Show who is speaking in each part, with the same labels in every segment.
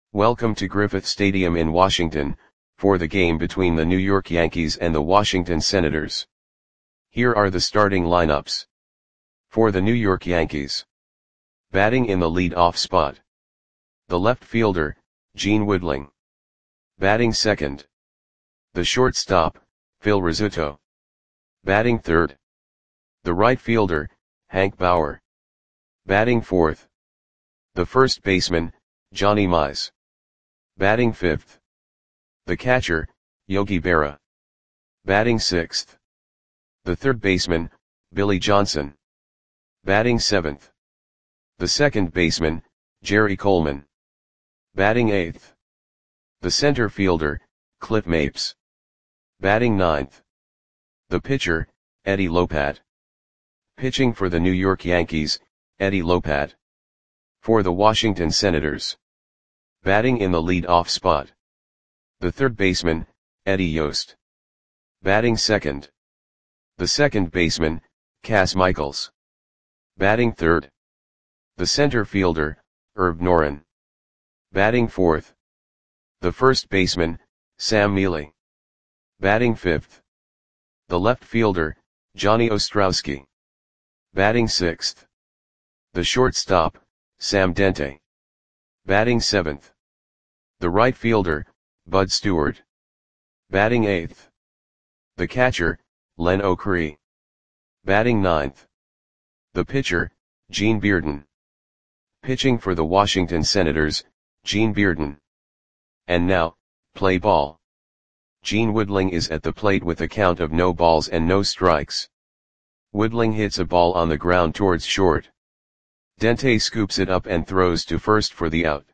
Speaker 1: Welcome to Griffith Stadium in Washington, for the game between the New York Yankees and the Washington Senators. Here are the starting lineups. For the New York Yankees. Batting in the lead-off spot. The left fielder, Gene Woodling. Batting second. The shortstop, Phil Rizzuto. Batting third. The right fielder, Hank Bauer. Batting fourth. The first baseman, Johnny Mize. Batting fifth. The catcher, Yogi Berra. Batting sixth. The third baseman, Billy Johnson. Batting seventh. The second baseman, Jerry Coleman. Batting eighth. The center fielder, Cliff Mapes. Batting ninth. The pitcher, Eddie Lopat. Pitching for the New York Yankees, Eddie Lopat. For the Washington Senators. Batting in the lead-off spot. The third baseman, Eddie Yost. Batting second. The second baseman, Cas Michaels. Batting third. The center fielder, Herb Noren. Batting fourth. The first baseman, Sam Mele. Batting fifth. The left fielder, Johnny Ostrowski. Batting sixth. The shortstop, Sam Dente. Batting seventh. The right fielder, Bud Stewart. Batting eighth. The catcher, Len O'Cree. Batting ninth. The pitcher, Gene Bearden. Pitching for the Washington Senators, Gene Bearden. And now, play ball. Gene Woodling is at the plate with a count of no balls and no strikes. Woodling hits a ball on the ground towards short. Dente scoops it up and throws to first for the out.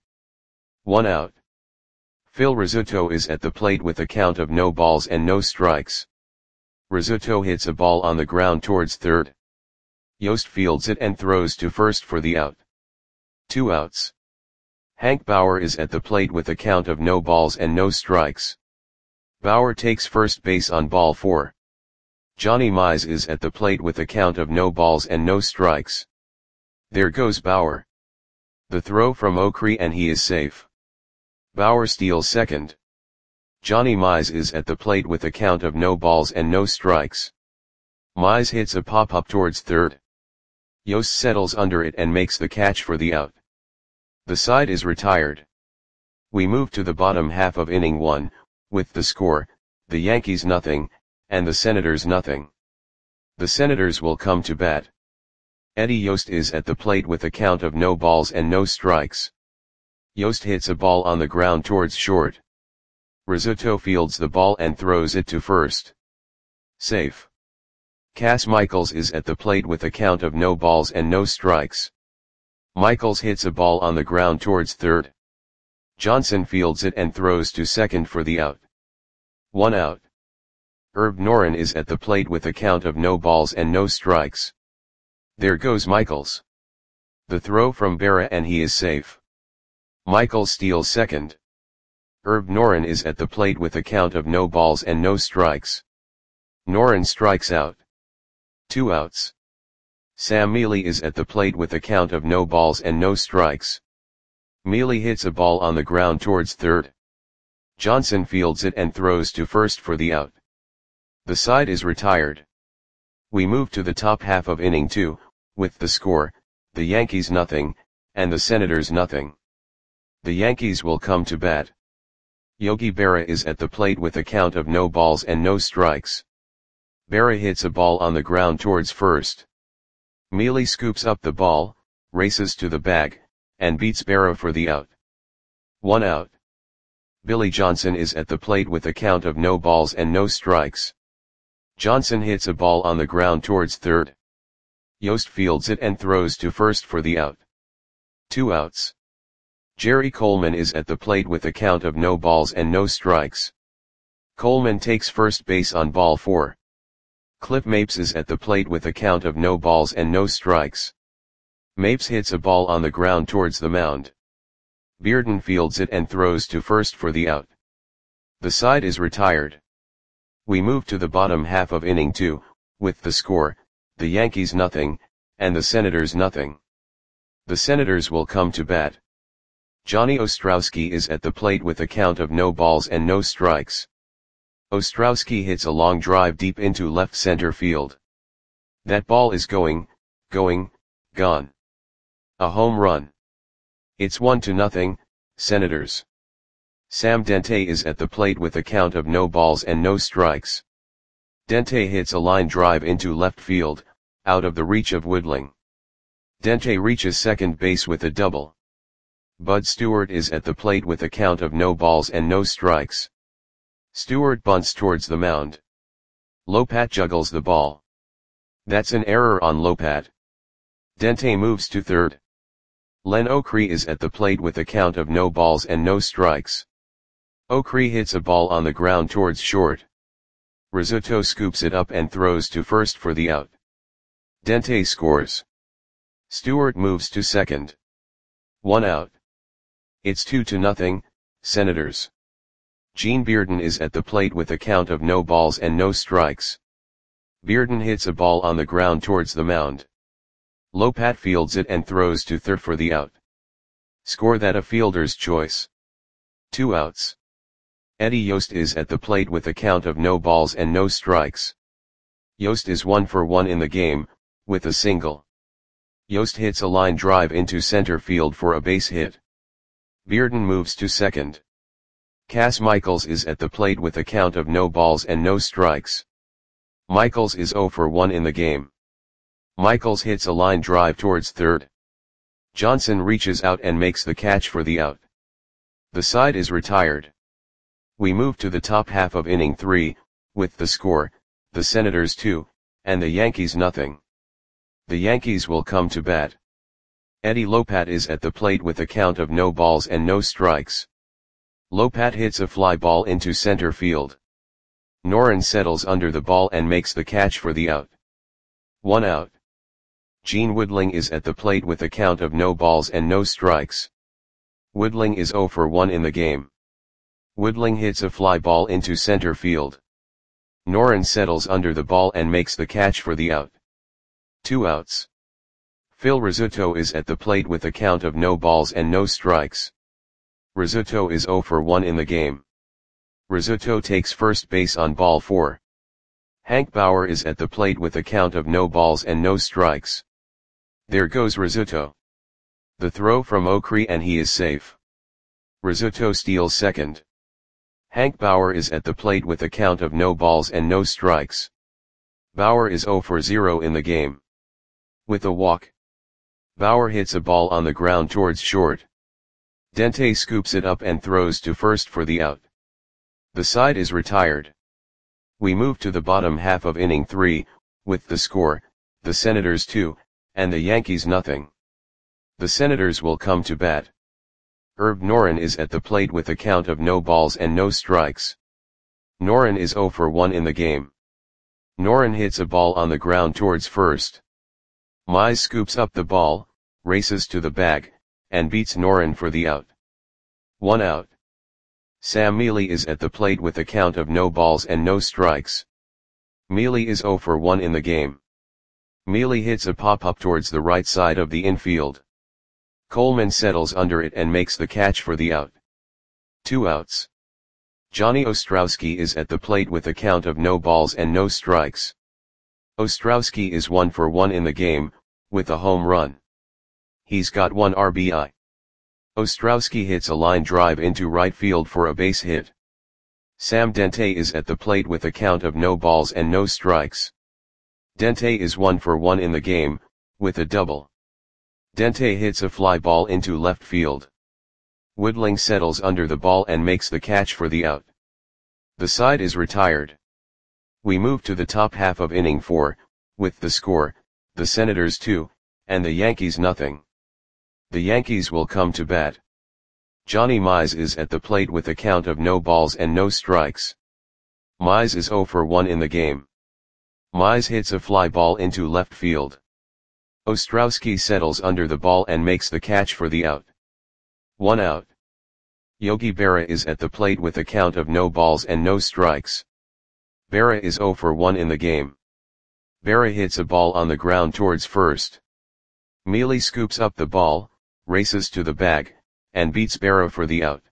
Speaker 1: 1 out. Phil Rizzuto is at the plate with a count of no balls and no strikes. Rizzuto hits a ball on the ground towards third. Yost fields it and throws to first for the out. 2 outs. Hank Bauer is at the plate with a count of no balls and no strikes. Bauer takes first base on ball 4. Johnny Mize is at the plate with a count of no balls and no strikes. There goes Bauer. The throw from O'Cree and he is safe. Bauer steals second. Johnny Mize is at the plate with a count of no balls and no strikes. Mize hits a pop-up towards third. Yost settles under it and makes the catch for the out. The side is retired. We move to the bottom half of inning 1, with the score, the Yankees nothing, and the Senators nothing. The Senators will come to bat. Eddie Yost is at the plate with a count of no balls and no strikes. Yost hits a ball on the ground towards short. Rizzuto fields the ball and throws it to first. Safe. Cas Michaels is at the plate with a count of no balls and no strikes. Michaels hits a ball on the ground towards third. Johnson fields it and throws to second for the out. 1 out. Herb Noren is at the plate with a count of no balls and no strikes. There goes Michaels. The throw from Berra and he is safe. Michaels steals second. Herb Noren is at the plate with a count of no balls and no strikes. Noren strikes out. 2 outs. Sam Mele is at the plate with a count of no balls and no strikes. Mele hits a ball on the ground towards third. Johnson fields it and throws to first for the out. The side is retired. We move to the top half of inning 2, with the score, the Yankees nothing, and the Senators nothing. The Yankees will come to bat. Yogi Berra is at the plate with a count of no balls and no strikes. Berra hits a ball on the ground towards first. Mele scoops up the ball, races to the bag, and beats Berra for the out. 1 out. Billy Johnson is at the plate with a count of no balls and no strikes. Johnson hits a ball on the ground towards third. Yost fields it and throws to first for the out. 2 outs. Jerry Coleman is at the plate with a count of no balls and no strikes. Coleman takes first base on ball 4. Cliff Mapes is at the plate with a count of no balls and no strikes. Mapes hits a ball on the ground towards the mound. Bearden fields it and throws to first for the out. The side is retired. We move to the bottom half of inning 2, with the score, the Yankees nothing, and the Senators nothing. The Senators will come to bat. Johnny Ostrowski is at the plate with a count of no balls and no strikes. Ostrowski hits a long drive deep into left center field. That ball is going, gone. A home run. It's 1-0, Senators. Sam Dente is at the plate with a count of no balls and no strikes. Dente hits a line drive into left field, out of the reach of Woodling. Dente reaches second base with a double. Bud Stewart is at the plate with a count of no balls and no strikes. Stewart bunts towards the mound. Lopat juggles the ball. That's an error on Lopat. Dente moves to third. Len Ocree is at the plate with a count of no balls and no strikes. Ocree hits a ball on the ground towards short. Rizzuto scoops it up and throws to first for the out. Dente scores. Stewart moves to second. 1 out. It's 2-0, Senators. Gene Bearden is at the plate with a count of no balls and no strikes. Bearden hits a ball on the ground towards the mound. Lopat fields it and throws to third for the out. Score that a fielder's choice. 2 outs. Eddie Yost is at the plate with a count of no balls and no strikes. Yost is 1 for 1 in the game, with a single. Yost hits a line drive into center field for a base hit. Bearden moves to second. Cass Michaels is at the plate with a count of no balls and no strikes. Michaels is 0 for 1 in the game. Michaels hits a line drive towards third. Johnson reaches out and makes the catch for the out. The side is retired. We move to the top half of inning 3, with the score, the Senators 2, and the Yankees 0. The Yankees will come to bat. Eddie Lopat is at the plate with a count of no balls and no strikes. Lopat hits a fly ball into center field. Noren settles under the ball and makes the catch for the out. 1 out. Gene Woodling is at the plate with a count of no balls and no strikes. Woodling is 0 for 1 in the game. Woodling hits a fly ball into center field. Noren settles under the ball and makes the catch for the out. 2 outs. Phil Rizzuto is at the plate with a count of no balls and no strikes. Rizzuto is 0 for 1 in the game. Rizzuto takes first base on ball 4. Hank Bauer is at the plate with a count of no balls and no strikes. There goes Rizzuto. The throw from Ocree and he is safe. Rizzuto steals second. Hank Bauer is at the plate with a count of no balls and no strikes. Bauer is 0 for 0 in the game. With a walk. Bauer hits a ball on the ground towards short. Dente scoops it up and throws to first for the out. The side is retired. We move to the bottom half of inning 3, with the score, the Senators 2, and the Yankees 0. The Senators will come to bat. Herb Noren is at the plate with a count of no balls and no strikes. Noren is 0 for 1 in the game. Noren hits a ball on the ground towards first. Mize scoops up the ball, races to the bag, and beats Noren for the out. 1 out. Sam Mealy is at the plate with a count of no balls and no strikes. Mealy is 0 for 1 in the game. Mealy hits a pop-up towards the right side of the infield. Coleman settles under it and makes the catch for the out. 2 outs. Johnny Ostrowski is at the plate with a count of no balls and no strikes. Ostrowski is 1 for 1 in the game, with a home run. He's got 1 RBI. Ostrowski hits a line drive into right field for a base hit. Sam Dente is at the plate with a count of no balls and no strikes. Dente is 1 for 1 in the game, with a double. Dente hits a fly ball into left field. Woodling settles under the ball and makes the catch for the out. The side is retired. We move to the top half of inning 4, with the score, the Senators 2, and the Yankees 0. The Yankees will come to bat. Johnny Mize is at the plate with a count of no balls and no strikes. Mize is 0 for 1 in the game. Mize hits a fly ball into left field. Ostrowski settles under the ball and makes the catch for the out. 1 out. Yogi Berra is at the plate with a count of no balls and no strikes. Berra is 0 for 1 in the game. Berra hits a ball on the ground towards first. Mealy scoops up the ball, races to the bag, and beats Berra for the out.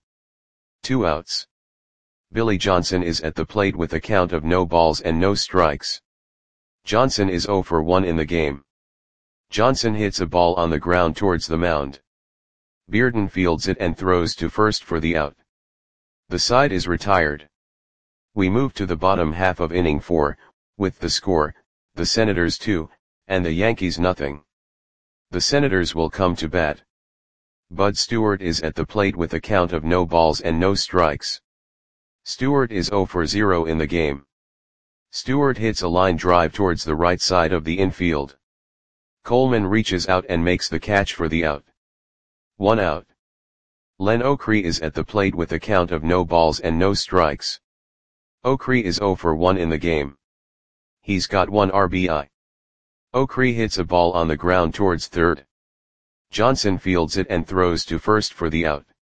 Speaker 1: 2 outs. Billy Johnson is at the plate with a count of no balls and no strikes. Johnson is 0 for 1 in the game. Johnson hits a ball on the ground towards the mound. Bearden fields it and throws to first for the out. The side is retired. We move to the bottom half of inning 4, with the score, the Senators 2, and the Yankees nothing. The Senators will come to bat. Bud Stewart is at the plate with a count of no balls and no strikes. Stewart is 0 for 0 in the game. Stewart hits a line drive towards the right side of the infield. Coleman reaches out and makes the catch for the out. 1 out. Len Ocree is at the plate with a count of no balls and no strikes. Ocree is 0 for 1 in the game. He's got 1 RBI. Ocree hits a ball on the ground towards third. Johnson fields it and throws to first for the out.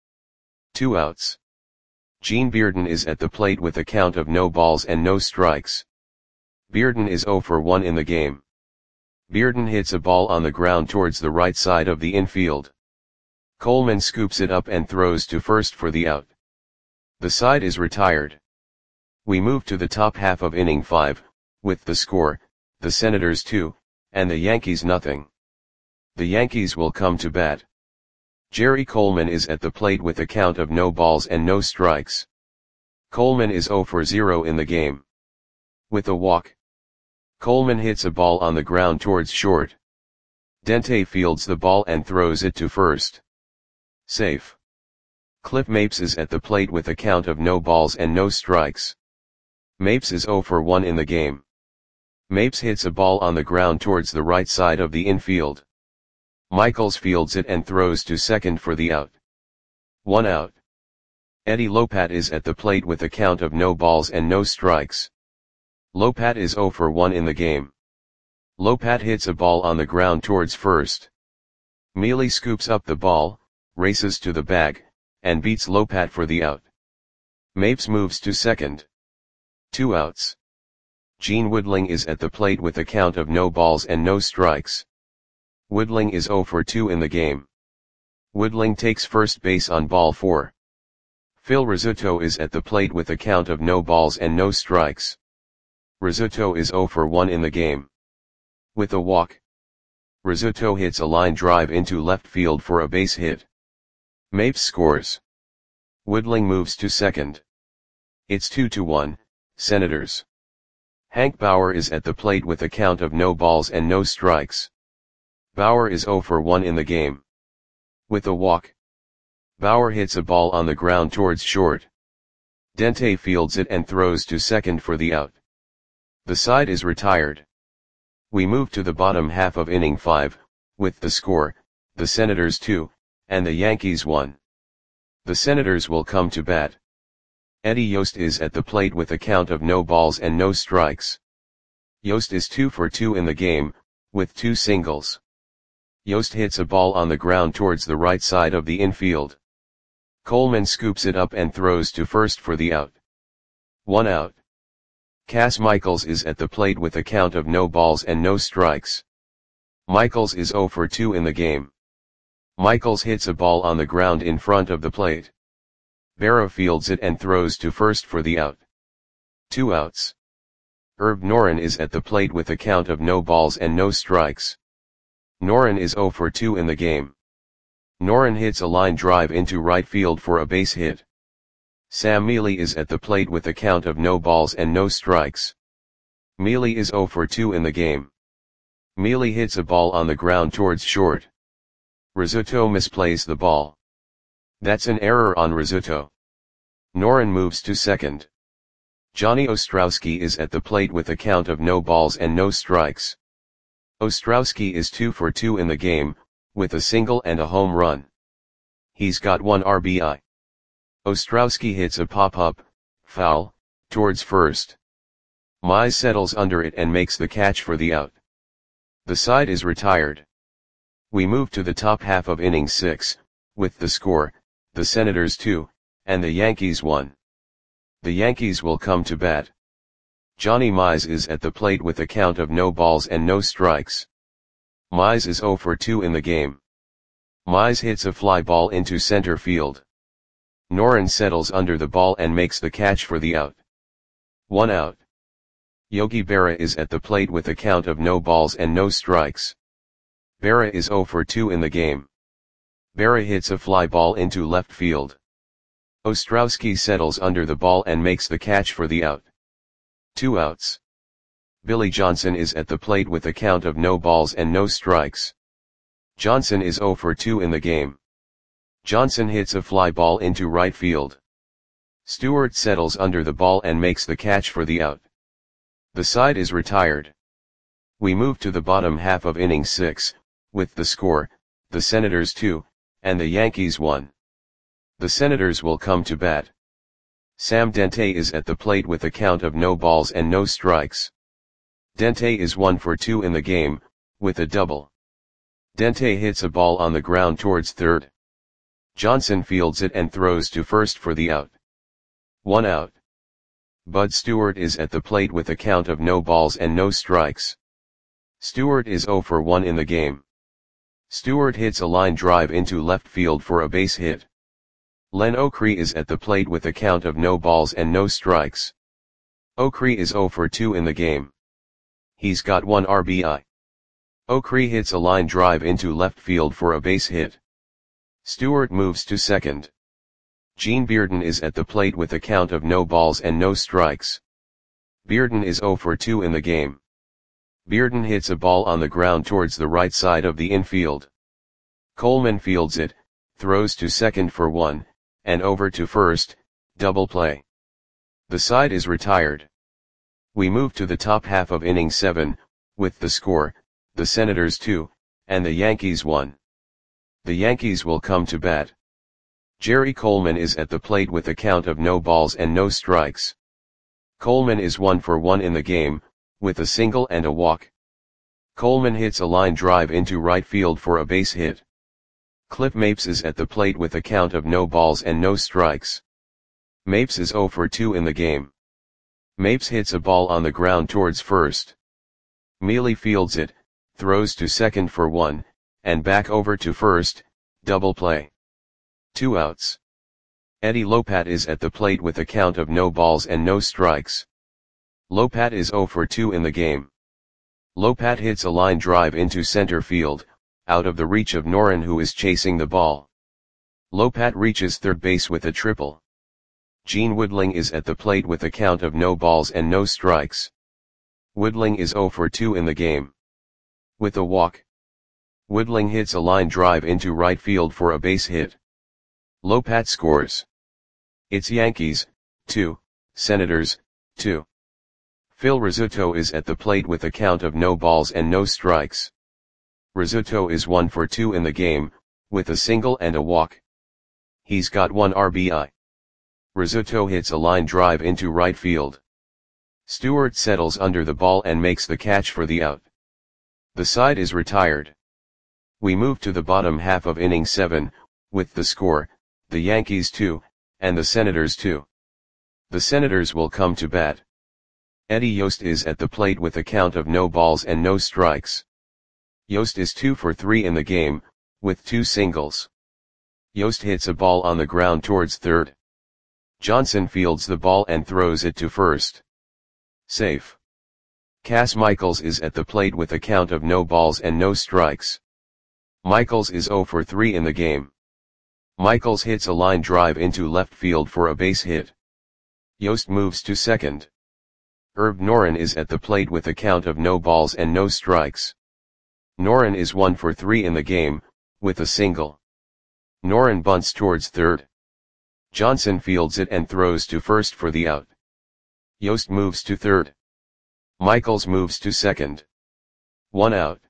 Speaker 1: 2 outs. Gene Bearden is at the plate with a count of no balls and no strikes. Bearden is 0 for 1 in the game. Bearden hits a ball on the ground towards the right side of the infield. Coleman scoops it up and throws to first for the out. The side is retired. We move to the top half of inning 5, with the score, the Senators 2, and the Yankees nothing. The Yankees will come to bat. Jerry Coleman is at the plate with a count of no balls and no strikes. Coleman is 0 for 0 in the game. With a walk. Coleman hits a ball on the ground towards short. Dente fields the ball and throws it to first. Safe. Cliff Mapes is at the plate with a count of no balls and no strikes. Mapes is 0 for 1 in the game. Mapes hits a ball on the ground towards the right side of the infield. Michaels fields it and throws to second for the out. 1 out. Eddie Lopat is at the plate with a count of no balls and no strikes. Lopat is 0 for 1 in the game. Lopat hits a ball on the ground towards first. Mealy scoops up the ball, races to the bag, and beats Lopat for the out. Mapes moves to second. 2 outs. Gene Woodling is at the plate with a count of no balls and no strikes. Woodling is 0 for 2 in the game. Woodling takes first base on ball 4. Phil Rizzuto is at the plate with a count of no balls and no strikes. Rizzuto is 0 for 1 in the game. With a walk. Rizzuto hits a line drive into left field for a base hit. Mapes scores. Woodling moves to second. It's 2-1, Senators. Hank Bauer is at the plate with a count of no balls and no strikes. Bauer is 0 for 1 in the game. With a walk. Bauer hits a ball on the ground towards short. Dente fields it and throws to second for the out. The side is retired. We move to the bottom half of inning 5, with the score, the Senators 2, and the Yankees 1. The Senators will come to bat. Eddie Yost is at the plate with a count of no balls and no strikes. Yost is 2 for 2 in the game, with 2 singles. Yost hits a ball on the ground towards the right side of the infield. Coleman scoops it up and throws to first for the out. 1 out. Cass Michaels is at the plate with a count of no balls and no strikes. Michaels is 0 for 2 in the game. Michaels hits a ball on the ground in front of the plate. Berra fields it and throws to first for the out. 2 outs. Herb Noren is at the plate with a count of no balls and no strikes. Noren is 0 for 2 in the game. Noren hits a line drive into right field for a base hit. Sam Mealy is at the plate with a count of no balls and no strikes. Mealy is 0 for 2 in the game. Mealy hits a ball on the ground towards short. Rizzuto misplays the ball. That's an error on Rizzuto. Noren moves to second. Johnny Ostrowski is at the plate with a count of no balls and no strikes. Ostrowski is 2 for 2 in the game, with a single and a home run. He's got 1 RBI. Ostrowski hits a pop-up, foul, towards first. Mize settles under it and makes the catch for the out. The side is retired. We move to the top half of inning 6, with the score, the Senators 2, and the Yankees 1. The Yankees will come to bat. Johnny Mize is at the plate with a count of no balls and no strikes. Mize is 0 for 2 in the game. Mize hits a fly ball into center field. Noren settles under the ball and makes the catch for the out. 1 out. Yogi Berra is at the plate with a count of no balls and no strikes. Berra is 0 for 2 in the game. Berra hits a fly ball into left field. Ostrowski settles under the ball and makes the catch for the out. 2 outs. Billy Johnson is at the plate with a count of no balls and no strikes. Johnson is 0 for 2 in the game. Johnson hits a fly ball into right field. Stewart settles under the ball and makes the catch for the out. The side is retired. We move to the bottom half of inning 6, with the score, the Senators 2, and the Yankees 1. The Senators will come to bat. Sam Dente is at the plate with a count of no balls and no strikes. Dente is 1 for 2 in the game, with a double. Dente hits a ball on the ground towards third. Johnson fields it and throws to first for the out. 1 out. Bud Stewart is at the plate with a count of no balls and no strikes. Stewart is 0 for 1 in the game. Stewart hits a line drive into left field for a base hit. Len Ocree is at the plate with a count of no balls and no strikes. Ocree is 0 for 2 in the game. He's got 1 RBI. Ocree hits a line drive into left field for a base hit. Stewart moves to second. Gene Bearden is at the plate with a count of no balls and no strikes. Bearden is 0 for 2 in the game. Bearden hits a ball on the ground towards the right side of the infield. Coleman fields it, throws to second for 1, and over to first, double play. The side is retired. We move to the top half of inning 7, with the score, the Senators 2, and the Yankees 1. The Yankees will come to bat. Jerry Coleman is at the plate with a count of no balls and no strikes. Coleman is 1 for 1 in the game, with a single and a walk. Coleman hits a line drive into right field for a base hit. Cliff Mapes is at the plate with a count of no balls and no strikes. Mapes is 0 for 2 in the game. Mapes hits a ball on the ground towards first. Mealy fields it, throws to second for 1, and back over to first, double play. 2 outs. Eddie Lopat is at the plate with a count of no balls and no strikes. Lopat is 0 for 2 in the game. Lopat hits a line drive into center field, out of the reach of Noren who is chasing the ball. Lopat reaches third base with a triple. Gene Woodling is at the plate with a count of no balls and no strikes. Woodling is 0 for 2 in the game. With a walk. Woodling hits a line drive into right field for a base hit. Lopat scores. It's Yankees, 2, Senators, 2. Phil Rizzuto is at the plate with a count of no balls and no strikes. Rizzuto is 1 for 2 in the game, with a single and a walk. He's got 1 RBI. Rizzuto hits a line drive into right field. Stewart settles under the ball and makes the catch for the out. The side is retired. We move to the bottom half of inning 7, with the score, the Yankees 2, and the Senators 2. The Senators will come to bat. Eddie Yost is at the plate with a count of no balls and no strikes. Yost is 2 for 3 in the game, with 2 singles. Yost hits a ball on the ground towards third. Johnson fields the ball and throws it to first. Safe. Cass Michaels is at the plate with a count of no balls and no strikes. Michaels is 0 for 3 in the game. Michaels hits a line drive into left field for a base hit. Yost moves to second. Herb Noren is at the plate with a count of no balls and no strikes. Noren is 1 for 3 in the game, with a single. Noren bunts towards third. Johnson fields it and throws to first for the out. Yost moves to third. Michaels moves to second. 1 out.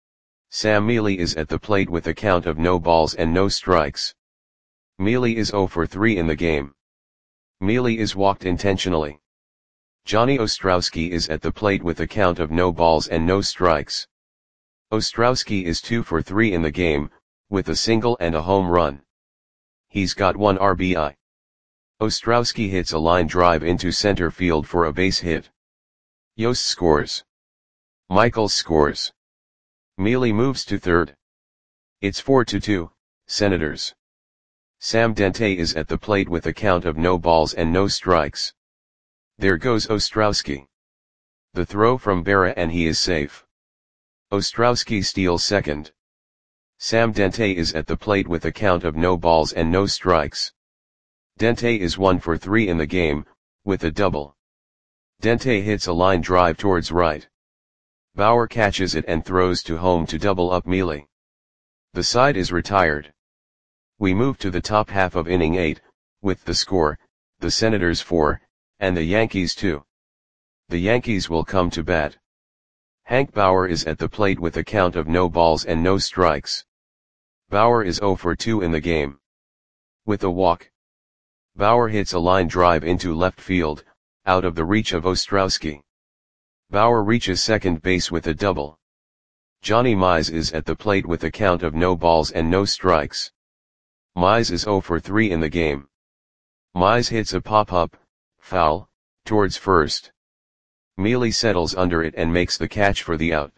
Speaker 1: Sam Mealy is at the plate with a count of no balls and no strikes. Mealy is 0 for 3 in the game. Mealy is walked intentionally. Johnny Ostrowski is at the plate with a count of no balls and no strikes. Ostrowski is 2 for 3 in the game, with a single and a home run. He's got 1 RBI. Ostrowski hits a line drive into center field for a base hit. Yost scores. Michaels scores. Mealy moves to third. It's 4-2, Senators. Sam Dente is at the plate with a count of no balls and no strikes. There goes Ostrowski. The throw from Berra and he is safe. Ostrowski steals second. Sam Dente is at the plate with a count of no balls and no strikes. Dente is 1 for 3 in the game, with a double. Dente hits a line drive towards right. Bauer catches it and throws to home to double up Mealy. The side is retired. We move to the top half of inning 8, with the score, the Senators 4, and the Yankees 2. The Yankees will come to bat. Hank Bauer is at the plate with a count of no balls and no strikes. Bauer is 0 for 2 in the game. With a walk. Bauer hits a line drive into left field, out of the reach of Ostrowski. Bauer reaches second base with a double. Johnny Mize is at the plate with a count of no balls and no strikes. Mize is 0 for 3 in the game. Mize hits a pop-up, foul, towards first. Mealy settles under it and makes the catch for the out.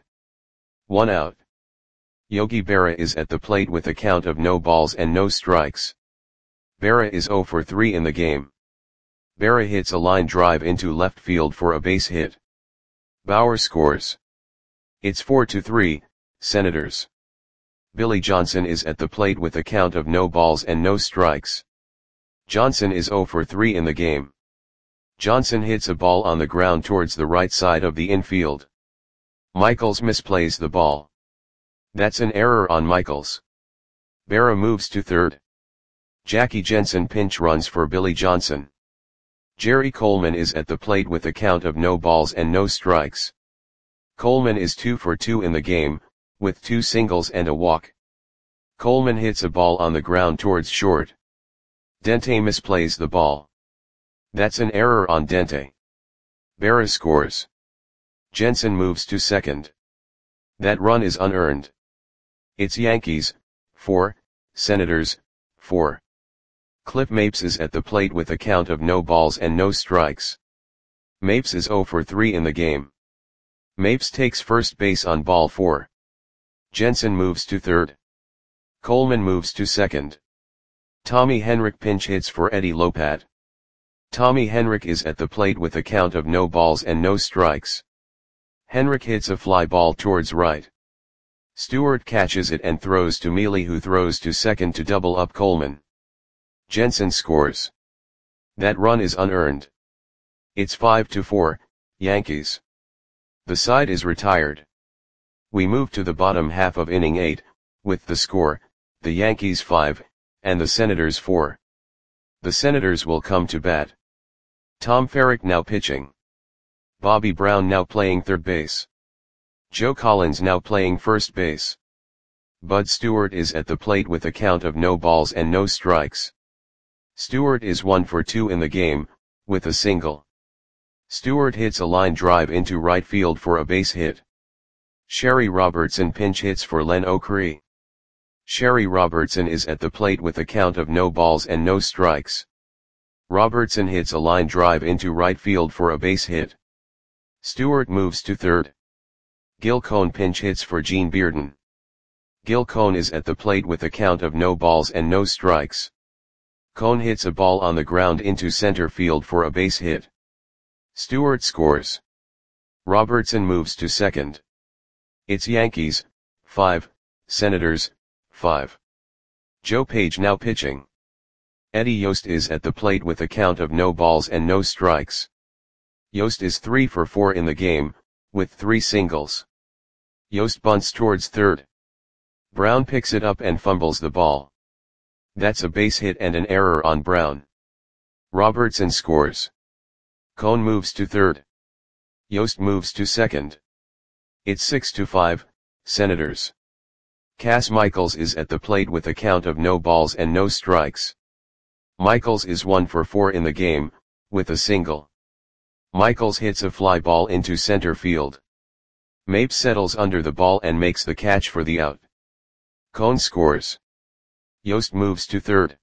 Speaker 1: 1 out. Yogi Berra is at the plate with a count of no balls and no strikes. Berra is 0 for 3 in the game. Berra hits a line drive into left field for a base hit. Bauer scores. It's 4-3, Senators. Billy Johnson is at the plate with a count of no balls and no strikes. Johnson is 0 for 3 in the game. Johnson hits a ball on the ground towards the right side of the infield. Michaels misplays the ball. That's an error on Michaels. Berra moves to third. Jackie Jensen pinch runs for Billy Johnson. Jerry Coleman is at the plate with a count of no balls and no strikes. Coleman is 2 for 2 in the game, with 2 singles and a walk. Coleman hits a ball on the ground towards short. Dente misplays the ball. That's an error on Dente. Berra scores. Jensen moves to second. That run is unearned. It's Yankees, 4, Senators, 4. Cliff Mapes is at the plate with a count of no balls and no strikes. Mapes is 0 for 3 in the game. Mapes takes first base on ball 4. Jensen moves to third. Coleman moves to second. Tommy Henrich pinch hits for Eddie Lopat. Tommy Henrich is at the plate with a count of no balls and no strikes. Henrich hits a fly ball towards right. Stewart catches it and throws to Mealy, who throws to second to double up Coleman. Jensen scores. That run is unearned. It's 5-4, Yankees. The side is retired. We move to the bottom half of inning 8, with the score, the Yankees 5, and the Senators 4. The Senators will come to bat. Tom Ferrick now pitching. Bobby Brown now playing third base. Joe Collins now playing first base. Bud Stewart is at the plate with a count of no balls and no strikes. Stewart is 1 for 2 in the game, with a single. Stewart hits a line drive into right field for a base hit. Sherry Robertson pinch hits for Len O'Cree. Sherry Robertson is at the plate with a count of no balls and no strikes. Robertson hits a line drive into right field for a base hit. Stewart moves to third. Gil Cone pinch hits for Gene Bearden. Gil Cone is at the plate with a count of no balls and no strikes. Cone hits a ball on the ground into center field for a base hit. Stewart scores. Robertson moves to second. It's Yankees, 5, Senators, 5. Joe Page now pitching. Eddie Yost is at the plate with a count of no balls and no strikes. Yost is 3 for 4 in the game, with 3 singles. Yost bunts towards third. Brown picks it up and fumbles the ball. That's a base hit and an error on Brown. Robertson scores. Cone moves to third. Yost moves to second. It's 6-5, Senators. Cass Michaels is at the plate with a count of no balls and no strikes. Michaels is 1 for 4 in the game, with a single. Michaels hits a fly ball into center field. Mapes settles under the ball and makes the catch for the out. Cone scores. Yost moves to third.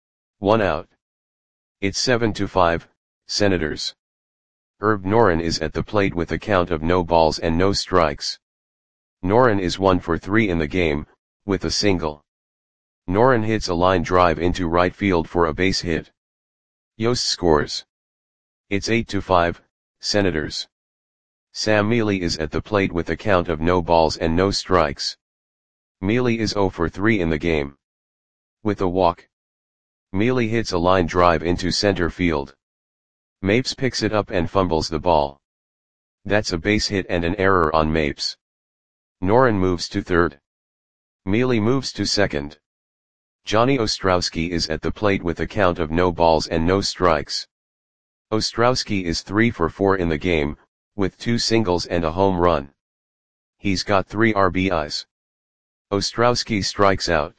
Speaker 1: 1 out. It's 7-5, Senators. Herb Noren is at the plate with a count of no balls and no strikes. Noren is 1 for 3 in the game, with a single. Noren hits a line drive into right field for a base hit. Yost scores. It's 8-5, Senators. Sam Mele is at the plate with a count of no balls and no strikes. Mele is 0 for 3 in the game. With a walk, Mele hits a line drive into center field. Mapes picks it up and fumbles the ball. That's a base hit and an error on Mapes. Noren moves to third. Mele moves to second. Johnny Ostrowski is at the plate with a count of no balls and no strikes. Ostrowski is 3 for 4 in the game, with 2 singles and a home run. He's got 3 RBIs. Ostrowski strikes out.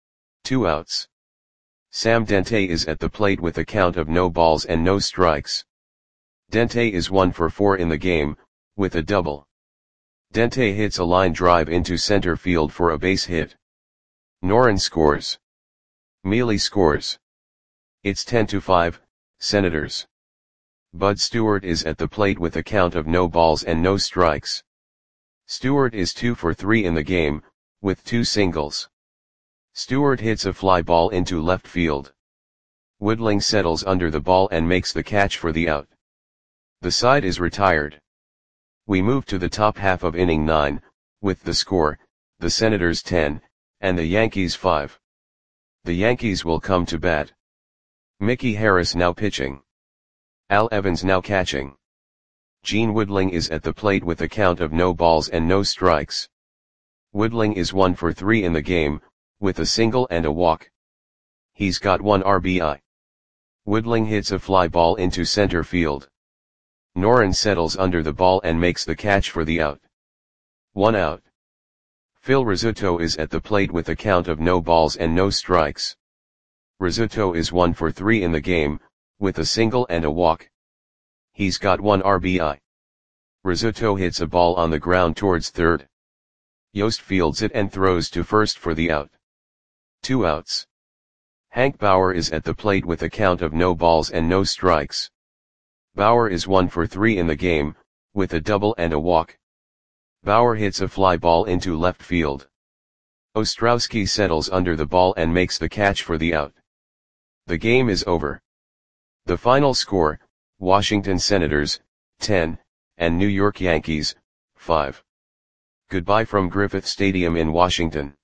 Speaker 1: 2 outs. Sam Dente is at the plate with a count of no balls and no strikes. Dente is 1 for 4 in the game, with a double. Dente hits a line drive into center field for a base hit. Noren scores. Mele scores. It's 10-5, Senators. Bud Stewart is at the plate with a count of no balls and no strikes. Stewart is 2 for 3 in the game, with 2 singles. Stewart hits a fly ball into left field. Woodling settles under the ball and makes the catch for the out. The side is retired. We move to the top half of inning 9, with the score, the Senators 10, and the Yankees 5. The Yankees will come to bat. Mickey Harris now pitching. Al Evans now catching. Gene Woodling is at the plate with a count of no balls and no strikes. Woodling is 1 for 3 in the game, with a single and a walk. He's got 1 RBI. Woodling hits a fly ball into center field. Noren settles under the ball and makes the catch for the out. 1 out. Phil Rizzuto is at the plate with a count of no balls and no strikes. Rizzuto is 1 for 3 in the game, with a single and a walk. He's got 1 RBI. Rizzuto hits a ball on the ground towards third. Yost fields it and throws to first for the out. 2 outs. Hank Bauer is at the plate with a count of no balls and no strikes. Bauer is 1 for 3 in the game, with a double and a walk. Bauer hits a fly ball into left field. Ostrowski settles under the ball and makes the catch for the out. The game is over. The final score, Washington Senators, 10, and New York Yankees, 5. Goodbye from Griffith Stadium in Washington.